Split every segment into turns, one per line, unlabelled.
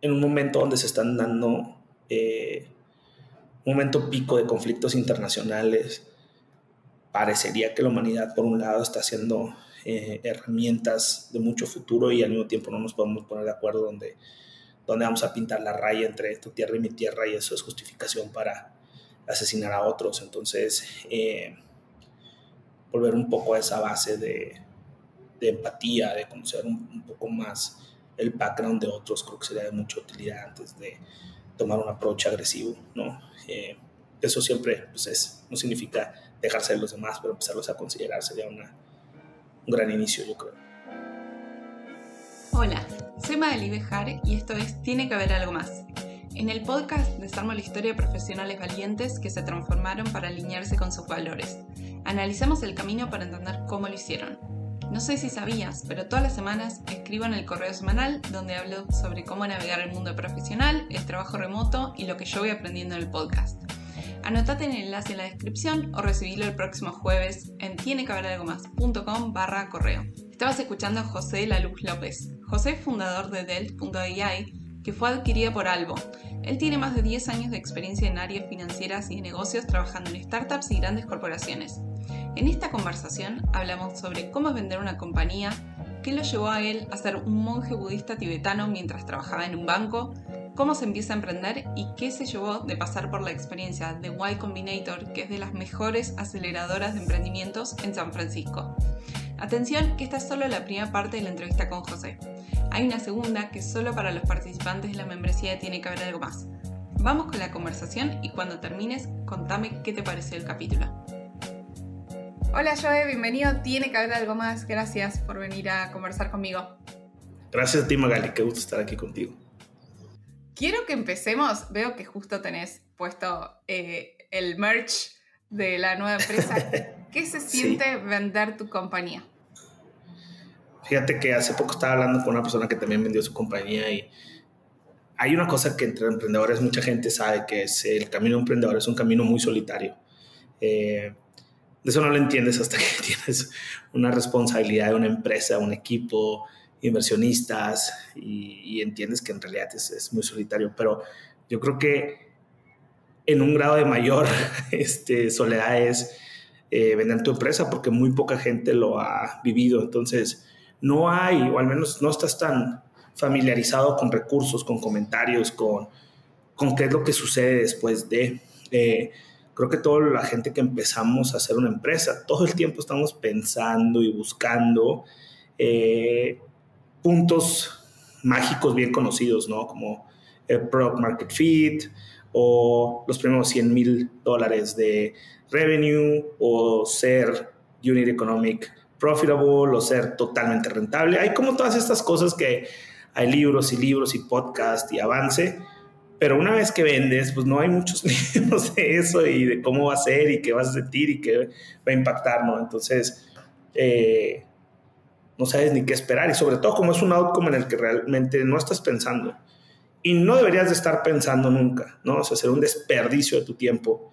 en un momento donde se están dando un momento pico de conflictos internacionales. Parecería que la humanidad, por un lado, está haciendo herramientas de mucho futuro y al mismo tiempo no nos podemos poner de acuerdo donde vamos a pintar la raya entre tu tierra y mi tierra, y eso es justificación para asesinar a otros. Entonces, volver un poco a esa base de empatía, de conocer un poco más el background de otros, creo que sería de mucha utilidad antes de tomar un approach agresivo, ¿no? Eso siempre pues no significa dejarse de los demás, pero empezarlos a considerar sería un gran inicio, yo creo.
Hola, soy Magali Bejar y esto es Tiene que haber algo más. En el podcast desarmo la historia de profesionales valientes que se transformaron para alinearse con sus valores. Analizamos el camino para entender cómo lo hicieron. No sé si sabías, pero todas las semanas escribo en el correo semanal donde hablo sobre cómo navegar el mundo profesional, el trabajo remoto y lo que yo voy aprendiendo en el podcast. Anotate en el enlace en la descripción o recibilo el próximo jueves en tienequehaberalgomás.com/correo. Estabas escuchando a José Laluz López. José es fundador de Delt.ai, que fue adquirida por Albo. Él tiene más de 10 años de experiencia en áreas financieras y de negocios trabajando en startups y grandes corporaciones. En esta conversación hablamos sobre cómo es vender una compañía, qué lo llevó a él a ser un monje budista tibetano mientras trabajaba en un banco, cómo se empieza a emprender y qué se llevó de pasar por la experiencia de Y Combinator, que es de las mejores aceleradoras de emprendimientos en San Francisco. Atención, que esta es solo la primera parte de la entrevista con José. Hay una segunda que es solo para los participantes de la membresía de Tiene que haber algo más. Vamos con la conversación y cuando termines, contame qué te pareció el capítulo. Hola Joe, bienvenido. Tiene que haber algo más. Gracias por venir a conversar conmigo.
Gracias a ti, Magali, qué gusto estar aquí contigo.
Quiero que empecemos. Veo que justo tenés puesto el merch de la nueva empresa. ¿Qué se siente vender tu compañía?
Fíjate que hace poco estaba hablando con una persona que también vendió su compañía y hay una cosa que entre emprendedores mucha gente sabe, que es el camino de un emprendedor es un camino muy solitario. De eso no lo entiendes hasta que tienes una responsabilidad de una empresa, un equipo, inversionistas y entiendes que en realidad es muy solitario. Pero yo creo que en un grado de mayor soledad es vender tu empresa, porque muy poca gente lo ha vivido. Entonces no hay, o al menos no estás tan familiarizado con recursos, con comentarios, con qué es lo que sucede después de... creo que toda la gente que empezamos a hacer una empresa, todo el tiempo estamos pensando y buscando puntos mágicos bien conocidos, ¿no? Como el Product Market Fit o los primeros $100,000 de revenue o ser Unit Economic Profitable o ser totalmente rentable. Hay como todas estas cosas que hay libros y podcast y avance, pero una vez que vendes, pues no hay muchos libros de eso y de cómo va a ser y qué vas a sentir y qué va a impactar, ¿no? Entonces, no sabes ni qué esperar, y sobre todo como es un outcome en el que realmente no estás pensando y no deberías de estar pensando nunca, ¿no? O sea, ser un desperdicio de tu tiempo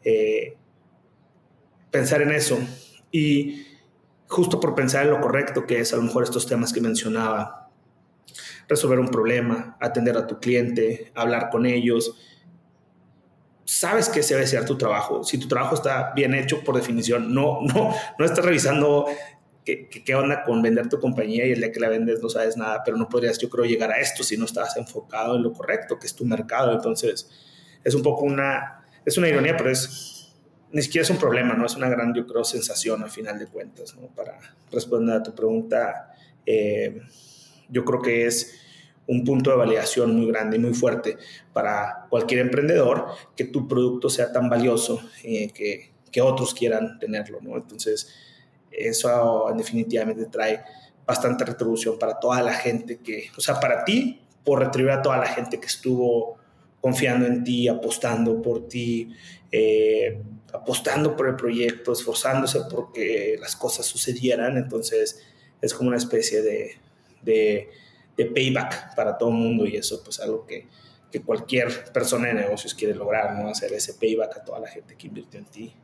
pensar en eso. Y justo por pensar en lo correcto que es a lo mejor estos temas que mencionaba, resolver un problema, atender a tu cliente, hablar con ellos, sabes que ese debe ser tu trabajo. Si tu trabajo está bien hecho, por definición, no estás revisando qué onda con vender tu compañía y el día que la vendes no sabes nada, pero no podrías, yo creo, llegar a esto si no estás enfocado en lo correcto, que es tu mercado. Entonces, es un poco es una ironía, pero ni siquiera es un problema, ¿no? Es una gran, yo creo, sensación al final de cuentas, ¿no? Para responder a tu pregunta, yo creo que es un punto de validación muy grande y muy fuerte para cualquier emprendedor que tu producto sea tan valioso que otros quieran tenerlo, ¿no? Entonces, eso definitivamente trae bastante retribución para toda la gente o sea, para ti, por retribuir a toda la gente que estuvo confiando en ti, apostando por ti, apostando por el proyecto, esforzándose porque las cosas sucedieran. Entonces, es como una especie de payback para todo el mundo, y eso pues algo que cualquier persona de negocios quiere lograr, ¿no? Hacer ese payback a toda la gente que invirtió en ti.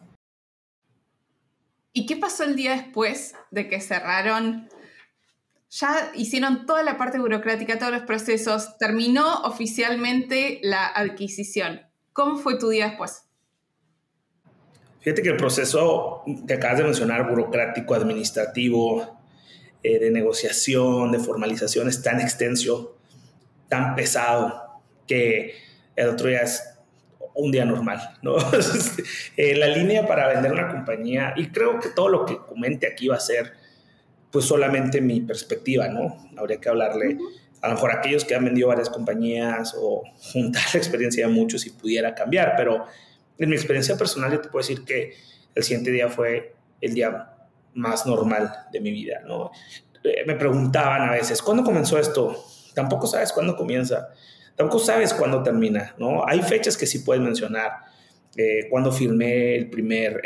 ¿Y qué pasó el día después de que cerraron? ya hicieron toda la parte burocrática, todos los procesos, terminó oficialmente la adquisición. ¿Cómo fue tu día después?
Fíjate que el proceso que acabas de mencionar, burocrático, administrativo, de negociación, de formalización, es tan extenso, tan pesado, que el otro día es un día normal, ¿no? La línea para vender una compañía, y creo que todo lo que comente aquí va a ser pues solamente mi perspectiva, ¿no? Habría que hablarle a lo mejor a aquellos que han vendido varias compañías o juntar la experiencia de muchos si pudiera cambiar, pero en mi experiencia personal yo te puedo decir que el siguiente día fue el día más normal de mi vida, ¿no? Me preguntaban a veces, ¿cuándo comenzó esto? Tampoco sabes cuándo comienza, tampoco sabes cuándo termina, ¿no? Hay fechas que sí puedes mencionar, cuando firmé el primer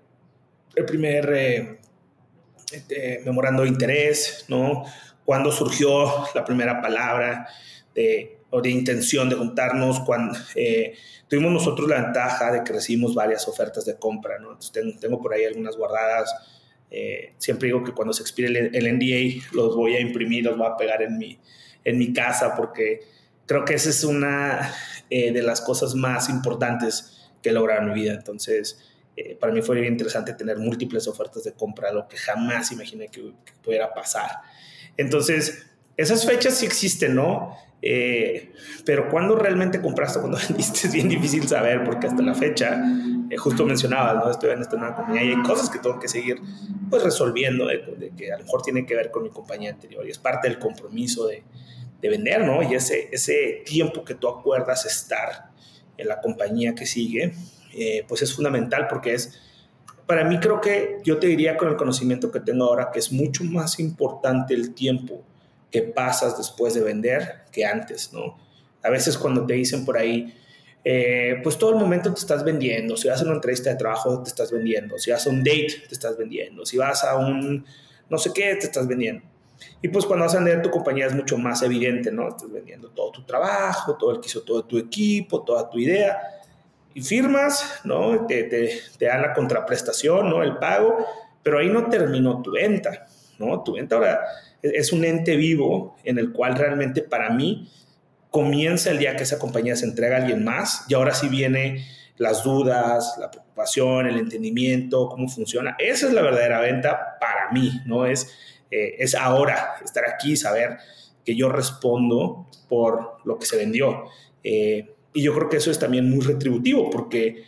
memorando de interés, ¿no? Cuando surgió la primera palabra o de intención de juntarnos, cuando tuvimos nosotros la ventaja de que recibimos varias ofertas de compra, ¿no? Entonces tengo por ahí algunas guardadas. Siempre digo que cuando se expire el NDA los voy a imprimir, los voy a pegar en mi casa, porque creo que esa es una de las cosas más importantes que he logrado en mi vida. Entonces, para mí fue bien interesante tener múltiples ofertas de compra, lo que jamás imaginé que pudiera pasar. Entonces, esas fechas sí existen, ¿no? Pero cuando realmente compraste, cuando vendiste, es bien difícil saber, porque hasta la fecha, justo mencionabas, ¿no? Estoy en esta nueva compañía y hay cosas que tengo que seguir pues resolviendo, de que a lo mejor tiene que ver con mi compañía anterior, y es parte del compromiso de vender, ¿no? Y ese tiempo que tú acuerdas estar en la compañía que sigue, pues es fundamental, porque para mí, creo que yo te diría, con el conocimiento que tengo ahora, que es mucho más importante el tiempo que pasas después de vender que antes, ¿no? A veces cuando te dicen por ahí, pues todo el momento te estás vendiendo. Si vas a una entrevista de trabajo, te estás vendiendo. Si vas a un date, te estás vendiendo. Si vas a un no sé qué, te estás vendiendo. Y pues cuando vas a vender tu compañía es mucho más evidente, ¿no? Estás vendiendo todo tu trabajo, todo el que hizo todo tu equipo, toda tu idea. Y firmas, ¿no? Te dan la contraprestación, ¿no? El pago, pero ahí no terminó tu venta, ¿no? Tu venta ahora es un ente vivo en el cual realmente, para mí, comienza el día que esa compañía se entrega a alguien más, y ahora sí viene las dudas, la preocupación, el entendimiento, cómo funciona. Esa es la verdadera venta para mí, ¿no? Es ahora estar aquí y saber que yo respondo por lo que se vendió. Y yo creo que eso es también muy retributivo, porque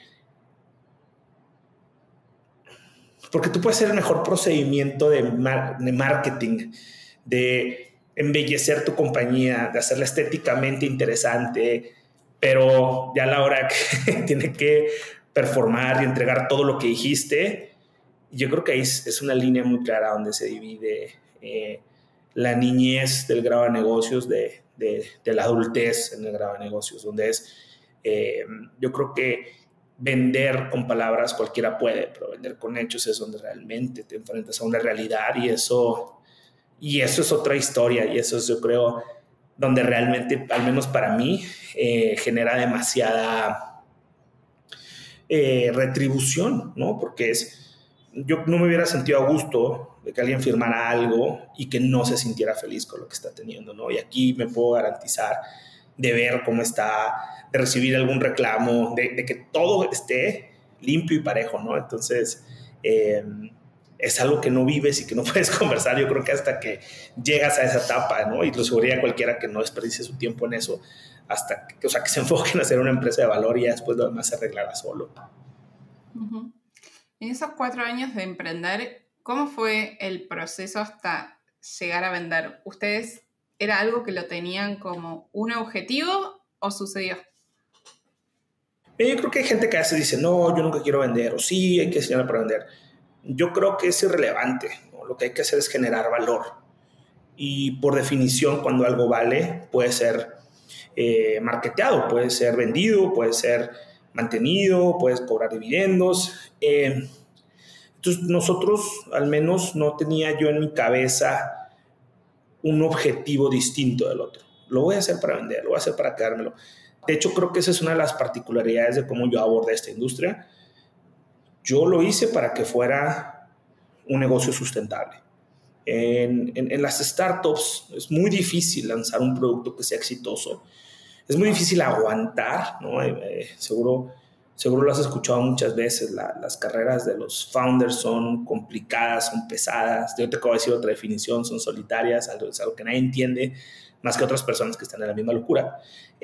tú puedes hacer el mejor procedimiento de marketing, de embellecer tu compañía, de hacerla estéticamente interesante, pero ya a la hora que tiene que performar y entregar todo lo que dijiste, yo creo que ahí es una línea muy clara donde se divide la niñez del grado de negocios de la adultez en el grado de negocios, donde yo creo que vender con palabras cualquiera puede, pero vender con hechos es donde realmente te enfrentas a una realidad, y eso es otra historia, y eso es, yo creo, donde realmente, al menos para mí, genera demasiada retribución, ¿no? Porque yo no me hubiera sentido a gusto de que alguien firmara algo y que no se sintiera feliz con lo que está teniendo, ¿no? Y aquí me puedo garantizar de ver cómo está, de recibir algún reclamo, de que todo esté limpio y parejo, ¿no? Entonces, es algo que no vives y que no puedes conversar, yo creo que hasta que llegas a esa etapa, ¿no? Y lo aseguraría cualquiera que no desperdicie su tiempo en eso, hasta que se enfoquen a hacer una empresa de valor, y ya después lo demás se arreglará solo.
Uh-huh. En esos 4 años de emprender, ¿cómo fue el proceso hasta llegar a vender? ¿Ustedes era algo que lo tenían como un objetivo o sucedió?
Yo creo que hay gente que a veces dice, no, yo nunca quiero vender, o sí, hay que enseñar para vender. Yo creo que es irrelevante, ¿no? Lo que hay que hacer es generar valor. Y por definición, cuando algo vale, puede ser marketeado, puede ser vendido, puede ser mantenido, puedes cobrar dividendos. Entonces, nosotros, al menos, no tenía yo en mi cabeza un objetivo distinto del otro. Lo voy a hacer para vender, lo voy a hacer para quedármelo. De hecho, creo que esa es una de las particularidades de cómo yo abordé esta industria. Yo lo hice para que fuera un negocio sustentable. En las startups es muy difícil lanzar un producto que sea exitoso. Es muy difícil aguantar, ¿no? Seguro lo has escuchado muchas veces. Las carreras de los founders son complicadas, son pesadas. Yo te acabo de decir otra definición, son solitarias, es algo que nadie entiende más que otras personas que están en la misma locura.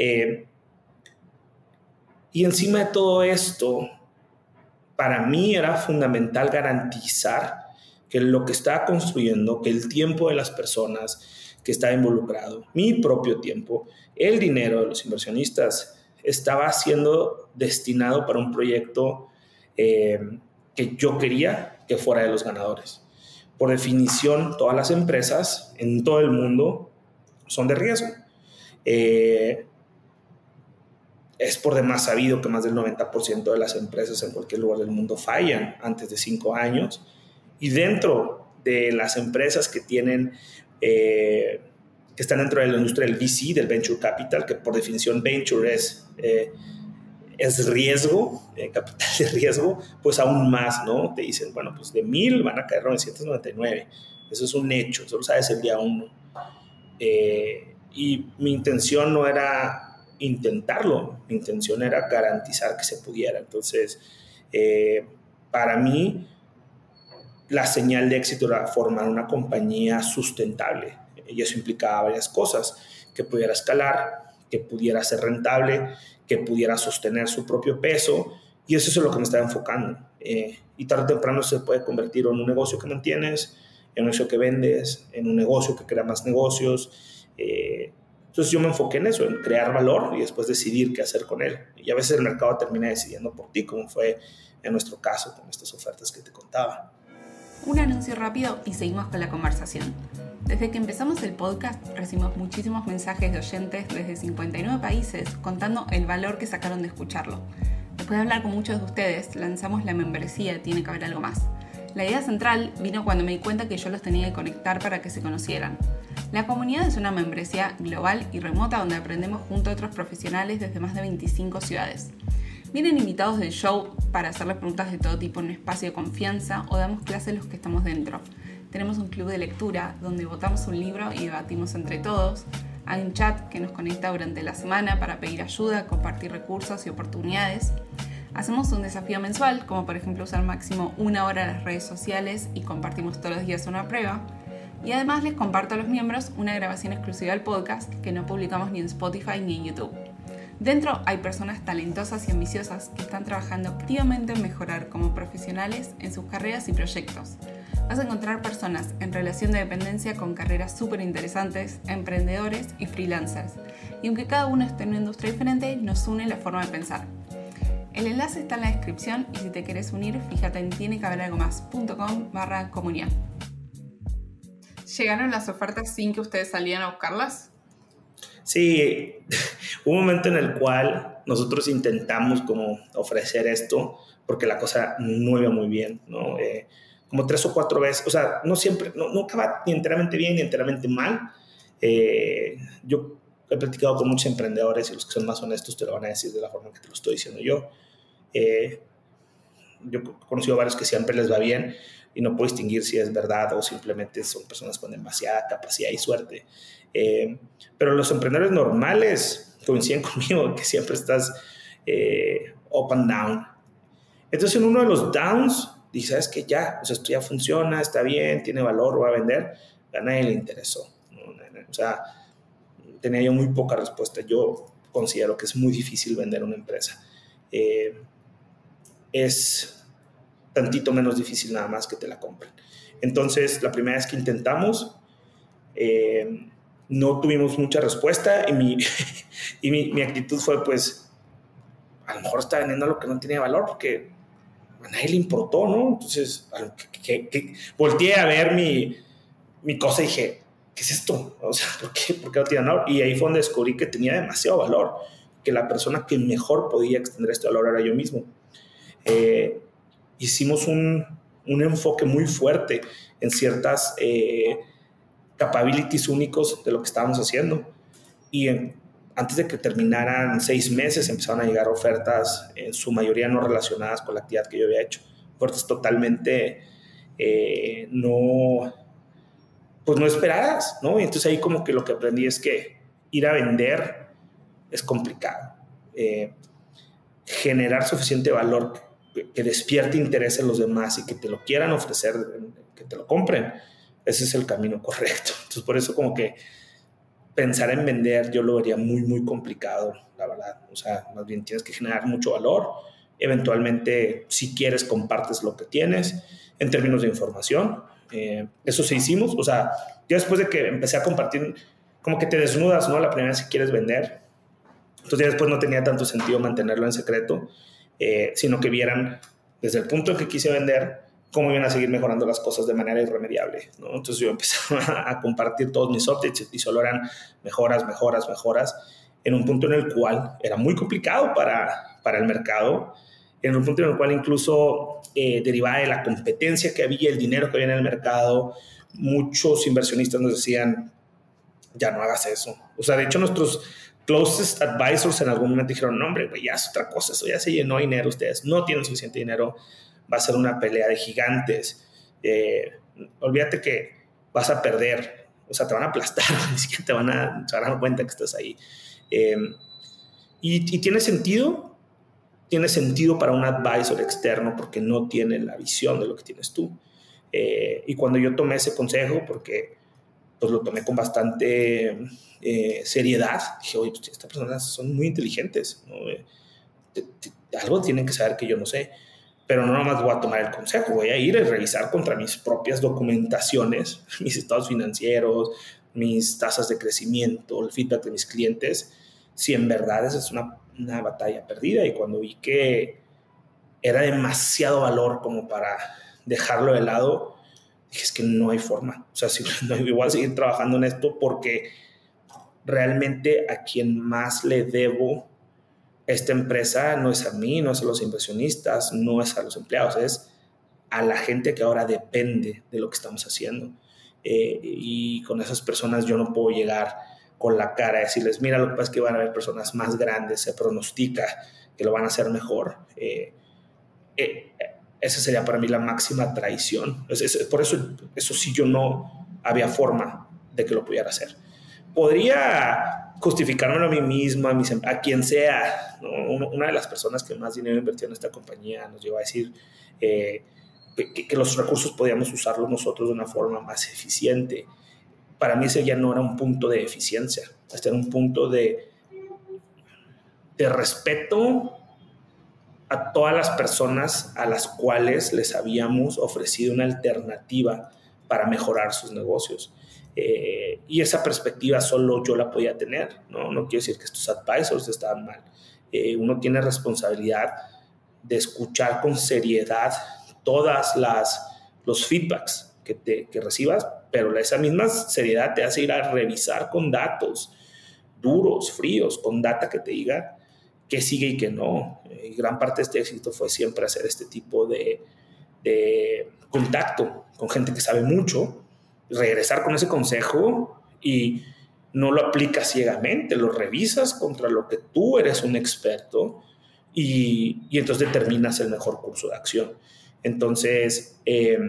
Y encima de todo esto, para mí era fundamental garantizar que lo que estaba construyendo, que el tiempo de las personas que estaba involucrado, mi propio tiempo, el dinero de los inversionistas, estaba siendo destinado para un proyecto que yo quería que fuera de los ganadores. Por definición, todas las empresas en todo el mundo son de riesgo. Es por demás sabido que más del 90% de las empresas en cualquier lugar del mundo fallan antes de 5 años. Y dentro de las empresas que tienen, que están dentro de la industria del VC, del Venture Capital, que por definición Venture es riesgo, capital de riesgo, pues aún más, ¿no? Te dicen, bueno, pues de 1,000 van a caer 999. Eso es un hecho, eso lo sabes el día 1. Y mi intención no era intentarlo, mi intención era garantizar que se pudiera. Entonces, para mí, la señal de éxito era formar una compañía sustentable. Y eso implicaba varias cosas: que pudiera escalar, que pudiera ser rentable, que pudiera sostener su propio peso. Y eso es lo que me estaba enfocando. Y tarde o temprano se puede convertir en un negocio que mantienes, en un negocio que vendes, en un negocio que crea más negocios. Entonces yo me enfoqué en eso, en crear valor y después decidir qué hacer con él. Y a veces el mercado termina decidiendo por ti, como fue en nuestro caso con estas ofertas que te contaba.
Un anuncio rápido y seguimos con la conversación. Desde que empezamos el podcast recibimos muchísimos mensajes de oyentes desde 59 países contando el valor que sacaron de escucharlo. Después de hablar con muchos de ustedes, lanzamos la membresía Tiene que haber algo más. La idea central vino cuando me di cuenta que yo los tenía que conectar para que se conocieran. La comunidad es una membresía global y remota donde aprendemos junto a otros profesionales desde más de 25 ciudades. Vienen invitados del show para hacerles preguntas de todo tipo en un espacio de confianza o damos clases los que estamos dentro. Tenemos un club de lectura donde votamos un libro y debatimos entre todos. Hay un chat que nos conecta durante la semana para pedir ayuda, compartir recursos y oportunidades. Hacemos un desafío mensual, como por ejemplo usar máximo 1 hora las redes sociales y compartimos todos los días una prueba. Y además les comparto a los miembros una grabación exclusiva del podcast que no publicamos ni en Spotify ni en YouTube. Dentro hay personas talentosas y ambiciosas que están trabajando activamente en mejorar como profesionales en sus carreras y proyectos. Vas a encontrar personas en relación de dependencia con carreras súper interesantes, emprendedores y freelancers. Y aunque cada uno esté en una industria diferente, nos une la forma de pensar. El enlace está en la descripción y si te querés unir, fíjate en tienequehaberalgomás.com/comunidad. ¿Llegaron las ofertas sin que ustedes salieran a buscarlas?
Sí, hubo un momento en el cual nosotros intentamos como ofrecer esto porque la cosa no iba muy bien, ¿no? Como 3 o 4 veces, o sea, no siempre, nunca va ni enteramente bien ni enteramente mal. Yo he platicado con muchos emprendedores y los que son más honestos te lo van a decir de la forma que te lo estoy diciendo yo. Yo he conocido a varios que siempre les va bien y no puedo distinguir si es verdad o simplemente son personas con demasiada capacidad y suerte. Pero los emprendedores normales coinciden conmigo que siempre estás up and down. Entonces en uno de los downs dices, ¿sabes qué? Ya, o sea, esto ya funciona, está bien, tiene valor, va a vender. A nadie le interesó, ¿no? O sea, tenía yo muy poca respuesta. Yo considero que es muy difícil vender una empresa. Es tantito menos difícil nada más que te la compren. Entonces, la primera vez que intentamos, no tuvimos mucha respuesta y mi actitud fue, pues, a lo mejor está vendiendo lo que no tiene valor porque a nadie le importó, ¿no? Entonces, volteé a ver mi cosa y dije, ¿qué es esto? O sea, ¿por qué no tiene valor? Y ahí fue donde descubrí que tenía demasiado valor, que la persona que mejor podía extender este valor era yo mismo. Hicimos un enfoque muy fuerte en ciertas capabilities únicos de lo que estábamos haciendo. Y antes de que terminaran 6 meses empezaron a llegar ofertas, en su mayoría no relacionadas con la actividad que yo había hecho. Ofertas totalmente no pues no esperadas, ¿no? Y entonces ahí como que lo que aprendí es que ir a vender es complicado. Generar suficiente valor que despierte interés en los demás y que te lo quieran ofrecer, que te lo compren, ese es el camino correcto. Entonces por eso como que pensar en vender yo lo vería muy, muy complicado, la verdad. O sea, más bien tienes que generar mucho valor. Eventualmente, si quieres, compartes lo que tienes en términos de información. Eso sí hicimos. O sea, ya después de que empecé a compartir, como que te desnudas, ¿no? La primera vez que quieres vender. Entonces ya después no tenía tanto sentido mantenerlo en secreto, sino que vieran desde el punto en que quise vender cómo iban a seguir mejorando las cosas de manera irremediable, ¿no? Entonces yo empecé a compartir todos mis updates y solo eran mejoras, mejoras, mejoras, en un punto en el cual era muy complicado para el mercado, en un punto en el cual incluso derivaba de la competencia que había, el dinero que había en el mercado, muchos inversionistas nos decían, ya no hagas eso. O sea, de hecho nuestros closest advisors en algún momento dijeron, no hombre, ya es otra cosa, eso ya se llenó de dinero, ustedes no tienen suficiente dinero, va a ser una pelea de gigantes. Olvídate que vas a perder, o sea, te van a aplastar, ni siquiera se van a dar cuenta que estás ahí. Y tiene sentido para un advisor externo porque no tiene la visión de lo que tienes tú. Y cuando yo tomé ese consejo, porque pues lo tomé con bastante seriedad, dije, oye, pues estas personas son muy inteligentes, ¿no? Algo tienen que saber que yo no sé, pero no nomás voy a tomar el consejo, voy a ir a revisar contra mis propias documentaciones, mis estados financieros, mis tasas de crecimiento, el feedback de mis clientes, si en verdad esa es una batalla perdida. Y cuando vi que era demasiado valor como para dejarlo de lado, dije, es que no hay forma. O sea, si, no, voy a seguir trabajando en esto porque realmente a quien más le debo esta empresa no es a mí, no es a los inversionistas, no es a los empleados, es a la gente que ahora depende de lo que estamos haciendo. Y con esas personas yo no puedo llegar con la cara y decirles, mira, lo que pasa es que van a haber personas más grandes, se pronostica que lo van a hacer mejor. Esa sería para mí la máxima traición. Por eso sí yo no había forma de que lo pudiera hacer. Podría justificármelo a mí mismo, a quien sea, ¿no? Una de las personas que más dinero invirtió en esta compañía nos llegó a decir que los recursos podíamos usarlos nosotros de una forma más eficiente. Para mí ese ya no era un punto de eficiencia, este era un punto de respeto a todas las personas a las cuales les habíamos ofrecido una alternativa para mejorar sus negocios. Y esa perspectiva solo yo la podía tener, ¿no? No quiero decir que estos advisors estaban mal. Uno tiene responsabilidad de escuchar con seriedad todas los feedbacks que recibas, pero esa misma seriedad te hace ir a revisar con datos duros, fríos, con data que te diga qué sigue y qué no. Y gran parte de este éxito fue siempre hacer este tipo de contacto con gente que sabe mucho, regresar con ese consejo y no lo aplicas ciegamente, lo revisas contra lo que tú eres un experto y entonces determinas el mejor curso de acción. Entonces,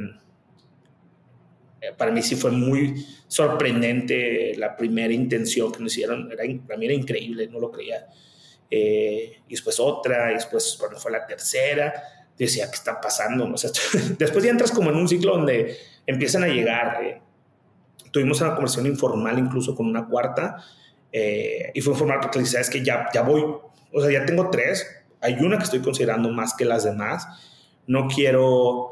para mí sí fue muy sorprendente la primera intención que nos hicieron. Para mí era increíble, no lo creía. Y después otra, y después cuando fue la tercera, decía, ¿qué está pasando? O sea, después ya entras como en un ciclo donde empiezan a llegar. Tuvimos una conversación informal incluso con una cuarta, y fue informal porque le dije, ¿sabes qué? Ya voy, o sea, ya tengo 3, hay una que estoy considerando más que las demás, no quiero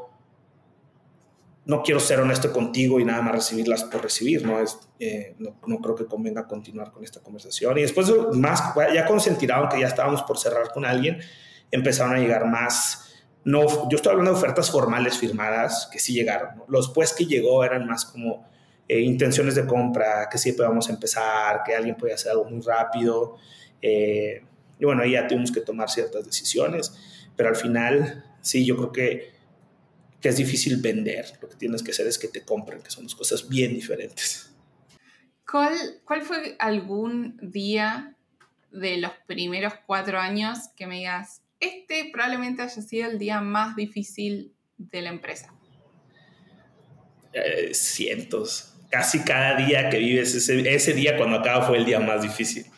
ser honesto contigo y nada más recibirlas por recibir, ¿no? No creo que convenga continuar con esta conversación. Y después, más, ya cuando se enteraron que ya estábamos por cerrar con alguien, empezaron a llegar más. No, yo estoy hablando de ofertas formales firmadas que sí llegaron, ¿no? Los pues que llegó eran más como intenciones de compra, que sí podíamos empezar, que alguien podía hacer algo muy rápido. Y bueno, ahí ya tuvimos que tomar ciertas decisiones, pero al final, sí, yo creo que es difícil vender. Lo que tienes que hacer es que te compren, que son dos cosas bien diferentes.
¿Cuál fue algún día de los primeros 4 años que me digas, este probablemente haya sido el día más difícil de la empresa?
Cientos. casi cada día que vives, ese día cuando acaba fue el día más difícil.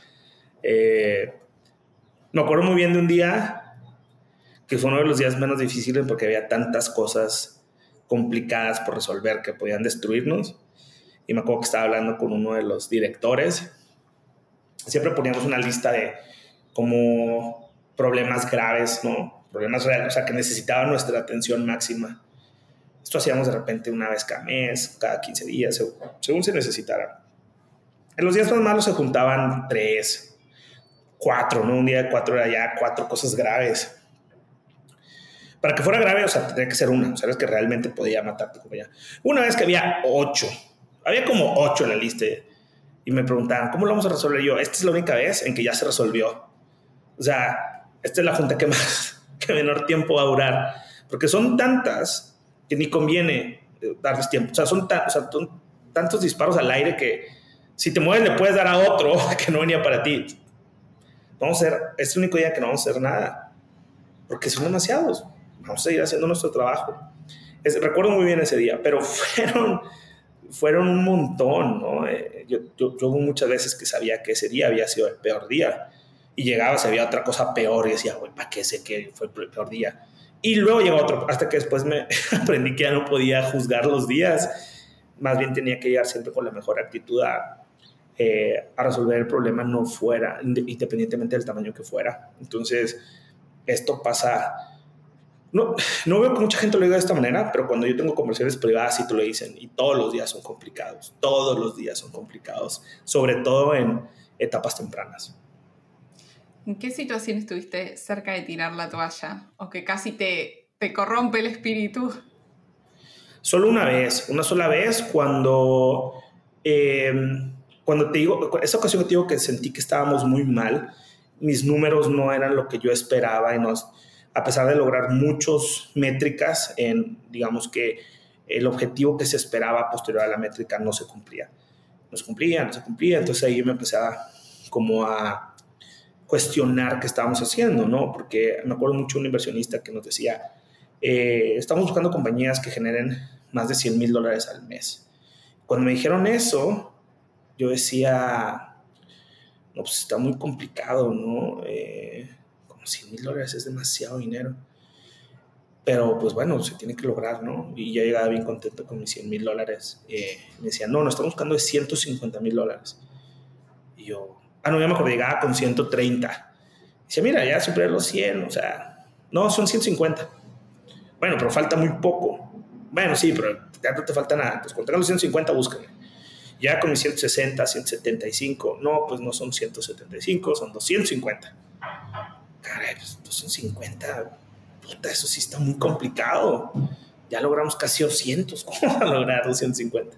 Me acuerdo muy bien de un día que fue uno de los días menos difíciles porque había tantas cosas complicadas por resolver que podían destruirnos. Y me acuerdo que estaba hablando con uno de los directores. Siempre poníamos una lista de como problemas graves, ¿no? Problemas reales, o sea, que necesitaban nuestra atención máxima. Esto hacíamos de repente una vez cada mes, cada 15 días, según se necesitara. En los días más malos se juntaban 3, 4, ¿no? Un día de 4 era ya 4 cosas graves. Para que fuera grave, o sea, tenía que ser una, sabes que realmente podía matarte como ya. Una vez que había 8, había como 8 en la lista y me preguntaban, ¿cómo lo vamos a resolver? Yo, esta es la única vez en que ya se resolvió. O sea, esta es la junta que menor tiempo va a durar, porque son tantas que ni conviene darles tiempo. O sea, son tantos disparos al aire que si te mueves le puedes dar a otro que no venía para ti. Vamos a hacer, es el único día que no vamos a hacer nada, porque son demasiados. Vamos a seguir haciendo nuestro trabajo. Recuerdo muy bien ese día, pero fueron un montón, ¿no? Yo hubo muchas veces que sabía que ese día había sido el peor día y llegaba, se había otra cosa peor y decía, güey, ¿para qué sé que fue el peor día? Y luego llegó otro, hasta que después me aprendí que ya no podía juzgar los días, más bien tenía que llegar siempre con la mejor actitud a resolver el problema, no fuera, independientemente del tamaño que fuera. Entonces, esto pasa. No veo que mucha gente lo diga de esta manera, pero cuando yo tengo conversaciones privadas sí te lo dicen, y todos los días son complicados, sobre todo en etapas tempranas.
¿En qué situación estuviste cerca de tirar la toalla? ¿O que casi te corrompe el espíritu?
Solo una sola vez cuando te digo, esa ocasión que te digo que sentí que estábamos muy mal, mis números no eran lo que yo esperaba y a pesar de lograr muchas métricas, digamos que el objetivo que se esperaba posterior a la métrica no se cumplía. No se cumplía. Entonces ahí me empecé como a cuestionar qué estábamos haciendo, ¿no? Porque me acuerdo mucho de un inversionista que nos decía, estamos buscando compañías que generen más de $100,000 al mes. Cuando me dijeron eso, yo decía, no, pues está muy complicado, ¿no? Como $100,000 es demasiado dinero. Pero pues bueno, se tiene que lograr, ¿no? Y yo llegaba bien contento con mis $100,000. Me decían, no, estamos buscando de $150,000. Y yo, no, ya me acuerdo, llegaba con 130. Dice, mira, ya superé los 100, o sea, no, son 150. Bueno, pero falta muy poco. Bueno, sí, pero ya no te falta nada. Pues cuando tengas los 150, búscame. Ya con mis 160, 175, no, pues no son 175, son 250. Caray, pues 250, puta, eso sí está muy complicado. Ya logramos casi 200, ¿cómo van a lograr 250?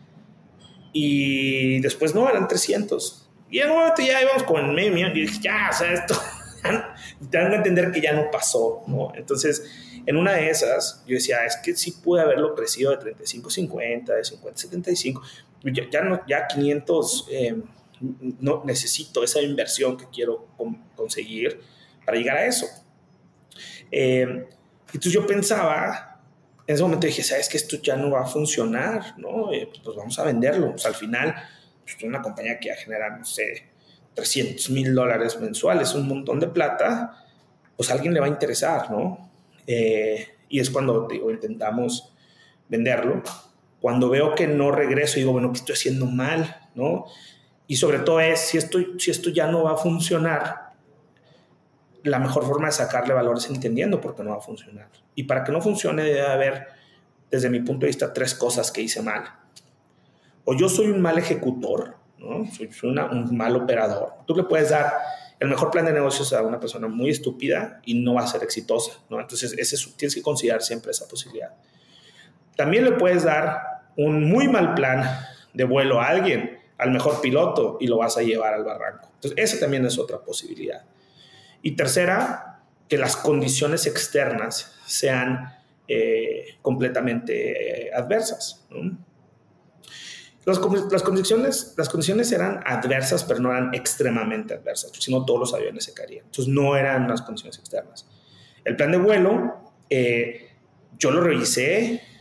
Y después no, eran 300. Y en un momento ya íbamos con el medio millón y dije, ya, o sea, esto, te dan a entender que ya no pasó, ¿no? Entonces, en una de esas, yo decía, es que sí pude haberlo crecido de 35, 50, de 50, 75. Ya 500, no necesito esa inversión que quiero conseguir para llegar a eso. Entonces yo pensaba, en ese momento dije, sabes que esto ya no va a funcionar, ¿no? Pues vamos a venderlo. O sea, al final, pues una compañía que ya genera, no sé, $300,000 mensuales, un montón de plata, pues a alguien le va a interesar, ¿no? Y es cuando, digo, intentamos venderlo. Cuando veo que no regreso, digo, bueno, ¿qué estoy haciendo mal, no? Y sobre todo es, si esto ya no va a funcionar, la mejor forma de sacarle valor es entendiendo por qué no va a funcionar. Y para que no funcione debe haber, desde mi punto de vista, 3 cosas que hice mal. O yo soy un mal ejecutor, ¿no? Soy un mal operador. Tú le puedes dar el mejor plan de negocios a una persona muy estúpida y no va a ser exitosa, ¿no? Entonces, tienes que considerar siempre esa posibilidad. También le puedes dar un muy mal plan de vuelo a alguien, al mejor piloto, y lo vas a llevar al barranco. Entonces, esa también es otra posibilidad. Y tercera, que las condiciones externas sean completamente adversas, ¿no? Las condiciones eran adversas, pero no eran extremadamente adversas, sino todos los aviones se caerían. Entonces no eran las condiciones externas. El plan de vuelo, yo lo revisé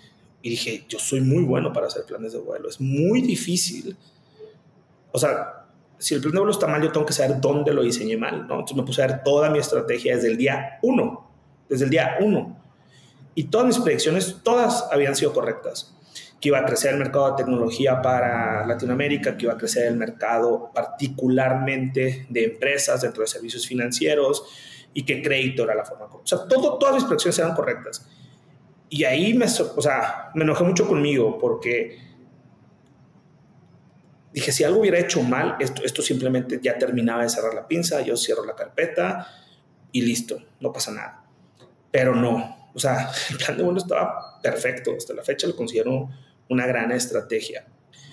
Y dije, yo soy muy bueno para hacer planes de vuelo. Es muy difícil. O sea, si el plan de vuelo está mal, yo tengo que saber dónde lo diseñé mal, ¿no? Entonces me puse a ver toda mi estrategia desde el día uno. Desde el día uno. Y todas mis predicciones, todas habían sido correctas. Que iba a crecer el mercado de tecnología para Latinoamérica, que iba a crecer el mercado particularmente de empresas dentro de servicios financieros y que crédito era la forma correcta. O sea, todas mis predicciones eran correctas. Y ahí me enojé mucho conmigo porque dije, si algo hubiera hecho mal, esto simplemente ya terminaba de cerrar la pinza, yo cierro la carpeta y listo, no pasa nada. Pero no, o sea, el plan de vuelo estaba perfecto, hasta la fecha lo considero una gran estrategia.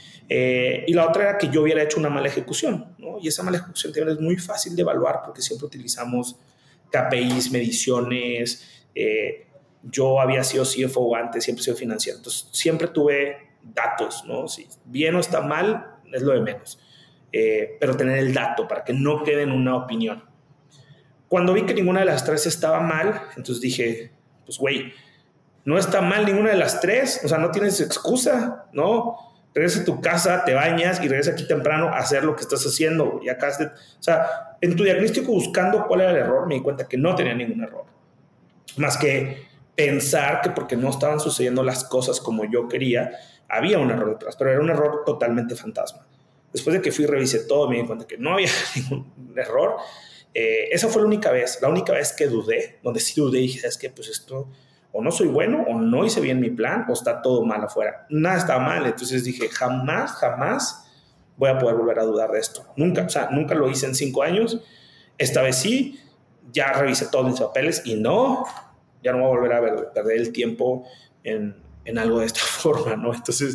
Y la otra era que yo hubiera hecho una mala ejecución, ¿no? Y esa mala ejecución también es muy fácil de evaluar porque siempre utilizamos KPIs, mediciones. Yo había sido CFO antes, siempre he sido financiero, entonces siempre tuve datos, ¿no? Si bien o está mal, es lo de menos. Pero tener el dato para que no quede en una opinión. Cuando vi que ninguna de las tres estaba mal, entonces dije, pues güey, no está mal ninguna de las tres, o sea, no tienes excusa, ¿no? Regresa a tu casa, te bañas y regresa aquí temprano a hacer lo que estás haciendo. Y acá, o sea, en tu diagnóstico buscando cuál era el error, me di cuenta que no tenía ningún error. Más que pensar que porque no estaban sucediendo las cosas como yo quería, había un error detrás, pero era un error totalmente fantasma. Después de que fui y revisé todo, me di cuenta que no había ningún error. Esa fue la única vez que dudé, donde sí dudé y dije, es que pues esto o no soy bueno o no hice bien mi plan o está todo mal afuera. Nada está mal, entonces dije, jamás voy a poder volver a dudar de esto. Nunca, o sea, nunca lo hice en 5 años. Esta vez sí, ya revisé todos mis papeles y no, ya no voy a volver a perder el tiempo en algo de esta forma, ¿no? Entonces,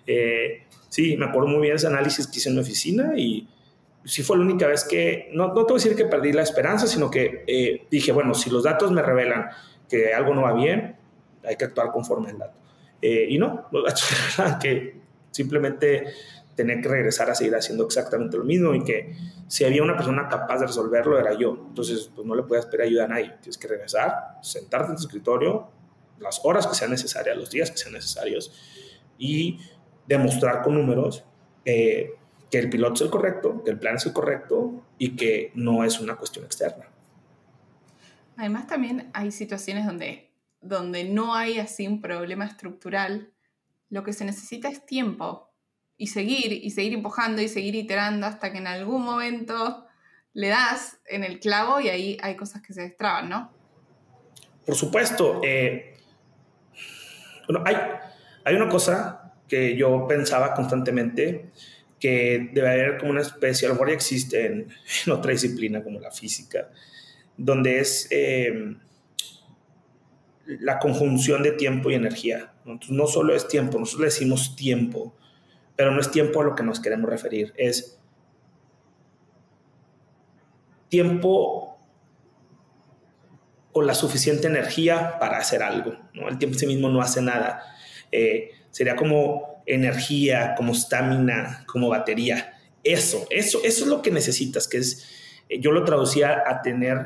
sí, me acuerdo muy bien ese análisis que hice en mi oficina y sí fue la única vez que, no te voy a decir que perdí la esperanza, sino que dije, bueno, si los datos me revelan que algo no va bien, hay que actuar conforme al dato. Y no, los datos revelan que simplemente tenía que regresar a seguir haciendo exactamente lo mismo y que si había una persona capaz de resolverlo era yo. Entonces, pues no le podías pedir ayuda a nadie. Tienes que regresar, sentarte en tu escritorio, las horas que sean necesarias, los días que sean necesarios y demostrar con números que el piloto es el correcto, que el plan es el correcto y que no es una cuestión externa.
Además, también hay situaciones donde no hay así un problema estructural. Lo que se necesita es tiempo y seguir empujando y seguir iterando hasta que en algún momento le das en el clavo y ahí hay cosas que se destraban, ¿no?
Por supuesto. Bueno, hay una cosa que yo pensaba constantemente que debe haber como una especie, a lo mejor ya existe en otra disciplina como la física, donde es la conjunción de tiempo y energía. Entonces, no solo es tiempo, nosotros le decimos tiempo, pero no es tiempo a lo que nos queremos referir, es tiempo con la suficiente energía para hacer algo, ¿no? El tiempo en sí mismo no hace nada. Sería como energía, como estamina, como batería. Eso es lo que necesitas, que es, yo lo traducía a tener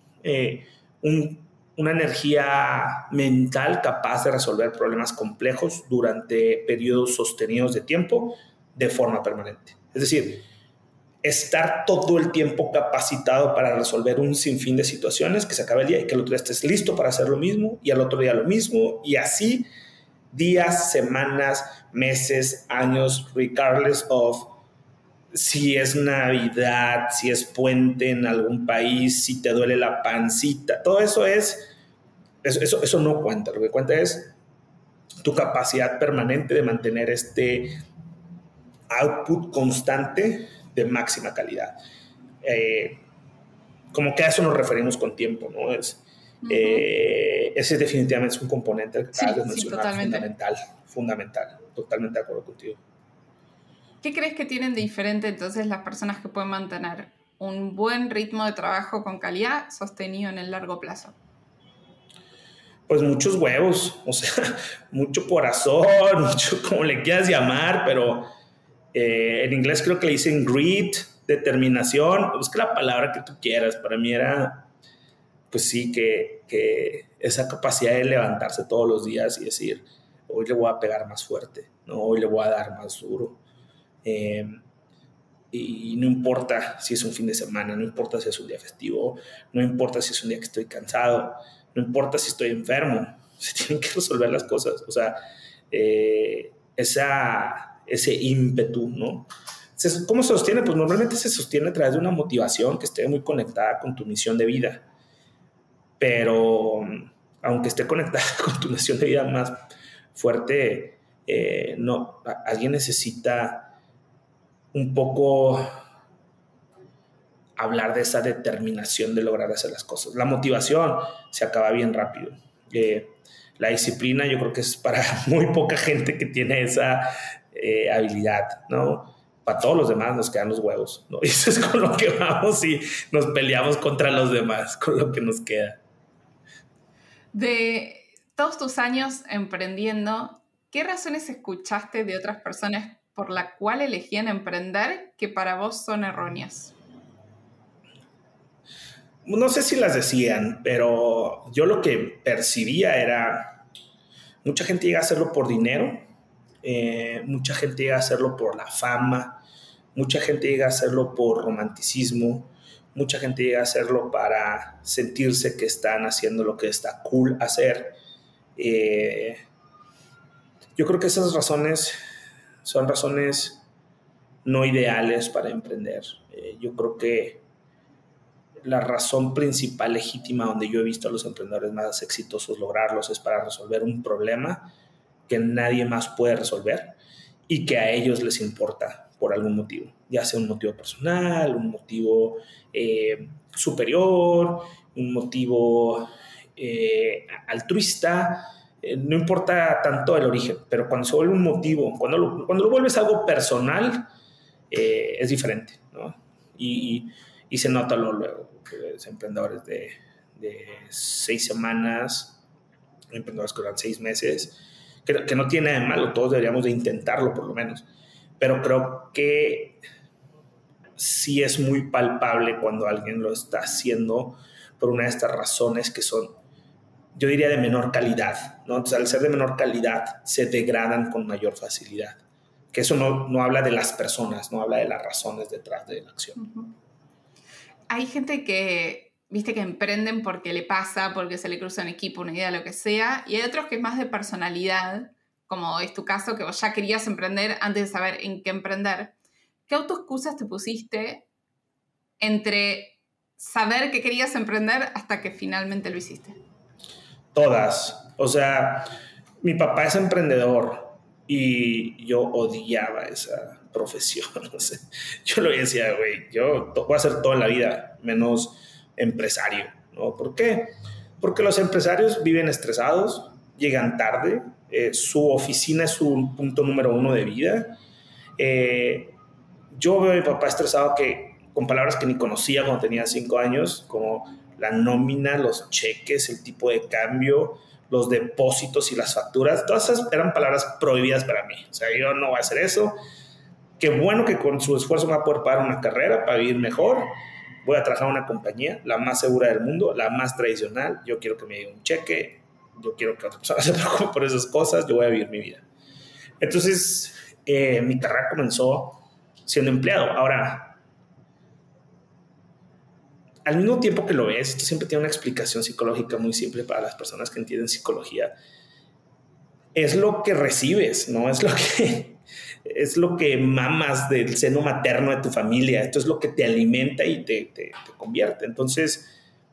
una energía mental capaz de resolver problemas complejos durante periodos sostenidos de tiempo de forma permanente. Es decir, estar todo el tiempo capacitado para resolver un sinfín de situaciones, que se acabe el día y que el otro día estés listo para hacer lo mismo y al otro día lo mismo y así días, semanas, meses, años, regardless of si es Navidad, si es puente en algún país, si te duele la pancita, todo eso eso no cuenta. Lo que cuenta es tu capacidad permanente de mantener este output constante de máxima calidad. Como que a eso nos referimos con tiempo, ¿no? Ese definitivamente es un componente que acabas de mencionar, fundamental, totalmente de acuerdo contigo.
¿Qué crees que tienen de diferente entonces las personas que pueden mantener un buen ritmo de trabajo con calidad sostenido en el largo plazo?
Pues muchos huevos, o sea, mucho corazón, mucho como le quieras llamar, pero en inglés creo que le dicen grit, determinación, busca la palabra que tú quieras. Para mí era, pues sí, que esa capacidad de levantarse todos los días y decir, hoy le voy a pegar más fuerte, ¿no? Hoy le voy a dar más duro. Y no importa si es un fin de semana, no importa si es un día festivo, no importa si es un día que estoy cansado, no importa si estoy enfermo, se tienen que resolver las cosas. O sea, ese ímpetu, ¿no? ¿Cómo se sostiene? Pues normalmente se sostiene a través de una motivación que esté muy conectada con tu misión de vida. Pero aunque esté conectada con tu misión de vida más fuerte, no, alguien necesita un poco hablar de esa determinación de lograr hacer las cosas. La motivación se acaba bien rápido. La disciplina yo creo que es para muy poca gente que tiene esa habilidad, ¿no? Para todos los demás nos quedan los huevos, ¿no? Y eso es con lo que vamos y nos peleamos contra los demás, con lo que nos queda.
De todos tus años emprendiendo, ¿qué razones escuchaste de otras personas por la cual elegían emprender que para vos son erróneas?
No sé si las decían, pero yo lo que percibía era mucha gente llega a hacerlo por dinero, mucha gente llega a hacerlo por la fama, mucha gente llega a hacerlo por romanticismo, mucha gente llega a hacerlo para sentirse que están haciendo lo que está cool hacer. Yo creo que esas razones son razones no ideales para emprender. Yo creo que la razón principal legítima donde yo he visto a los emprendedores más exitosos lograrlos es para resolver un problema que nadie más puede resolver y que a ellos les importa por algún motivo, ya sea un motivo personal, un motivo superior, un motivo altruista, no importa tanto el origen, pero cuando se vuelve un motivo, cuando lo vuelves algo personal, es diferente, ¿no? Y se nota luego, que emprendedores de 6 semanas, emprendedores que duran 6 meses, que no tiene nada de malo, todos deberíamos de intentarlo por lo menos, pero creo que sí es muy palpable cuando alguien lo está haciendo por una de estas razones que son, yo diría, de menor calidad, ¿no? Entonces, al ser de menor calidad, se degradan con mayor facilidad. Que eso no habla de las personas, no habla de las razones detrás de la acción.
Uh-huh. Hay gente que, viste, que emprenden porque le pasa, porque se le cruza un equipo, una idea, lo que sea, y hay otros que es más de personalidad, como es tu caso, que vos ya querías emprender antes de saber en qué emprender. ¿Qué autoexcusas te pusiste entre saber que querías emprender hasta que finalmente lo hiciste?
Todas. O sea, mi papá es emprendedor y yo odiaba esa profesión. O sea, yo lo decía, güey, yo voy a hacer todo en la vida, menos empresario, ¿no? ¿Por qué? Porque los empresarios viven estresados, llegan tarde, su oficina es su punto número 1 de vida. Yo veo a mi papá estresado con palabras que ni conocía cuando tenía 5 años, como la nómina, los cheques, el tipo de cambio, los depósitos y las facturas. Todas esas eran palabras prohibidas para mí. O sea, yo no voy a hacer eso. Qué bueno que con su esfuerzo me va a poder pagar una carrera para vivir mejor. Voy a trabajar en una compañía, la más segura del mundo, la más tradicional. Yo quiero que me llegue un cheque. Yo quiero que otra persona se preocupe por esas cosas. Yo voy a vivir mi vida. Entonces, mi carrera comenzó siendo empleado. Ahora, al mismo tiempo que lo ves, esto siempre tiene una explicación psicológica muy simple para las personas que entienden psicología. Es lo que recibes, ¿no? Es lo que mamas del seno materno de tu familia. Esto es lo que te alimenta y te convierte. Entonces,